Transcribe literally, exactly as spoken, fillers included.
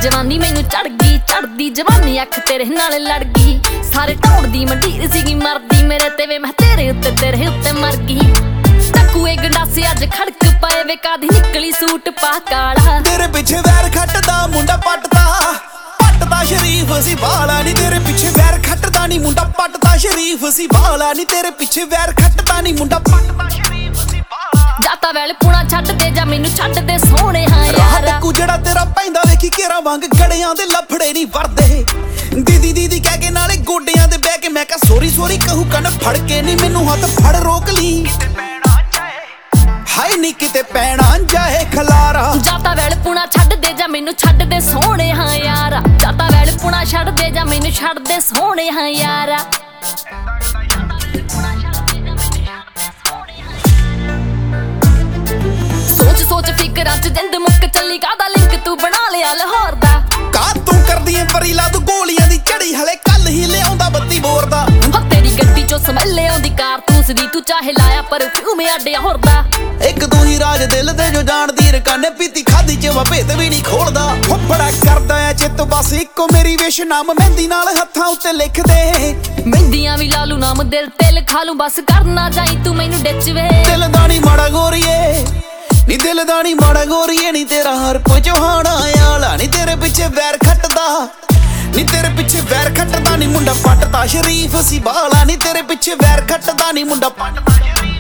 जवानी मैनू चढ़ गई चढ़दी जवानी अख तेरे नाल लड़ गई सारे ढोंडदी मंडीर सीगी मरदी मेरे ते वे मैं तेरे उत्ते तेरे उत्ते मर गई टकुए गंडासे अज खड़क पाए वे कादी निकली सूट पा काला तेरे पिछे वैर खटदा मुंडा पटदा पटदा शरीफ सी बाला नी तेरे पिछे वैर खटदा नी मुंडा पटदा शरीफ सी बाला नी तेरे पिछे वैर खटदा नी मुंडा पटदा शरीफ सी बाला जाता वैल पुणा छड्ड दे जा मैनू छड्ड दे सोहणे हां यार टक्कू जड़ा तेरा पैंदा वेखी केरा वांग गड़ियां दे लफड़े नी वरदे दीदी दीदी कह के नाले गोडियां दे बह के मैं कहा सोरी सोरी कहू कन फड़ के नी मैनू हथ फड़ रोक ली हाय नी किते पैणा जाए खलारा जाता वैल पुणा छड्ड दे जा मैनू छड्ड दे सोहणे हां यार जाता वैल पुणा छड्ड दे जा मैनू छड्ड दे सोहणे हां यार सोच सोच फिकरां च जिंद मुक चली कादा लिंक तू बना लिया लाहौर दा का तू करदी ऐ परी ला तू गोलियां दी चढ़ी हले कल ही लिआउंदा बत्ती बोर दा हो तेरी गड्डी चो समैल आउंदी कारतूस दी तू चाहे लाया परफ्यूम आडे होर दा एक तू ही राज दिल दे जो जानदी रकाने पीती खादी च वा भेत भी नहीं खोलदा फफड़ा करदा ऐ चित बस इको मेरी विश नाम मेहंदी नाल हत्थां उत्ते लिख दे मेहंदियां भी ला लू नाम दिल ते लिखा लू बस करना जाई तू मैनू डिच वे दिल दा नी माड़ा गोरीए नी दिल दा नी माड़ा गोरीए नी तेरा हर कोई चौहाना आला नी तेरे पिछे वैर खटदा नी तेरे पिछे वैर खटदा नी मुंडा पटदा शरीफ सी बाला नी तेरे पिछे वैर खटदा नी मुंडा पटदा शरीफ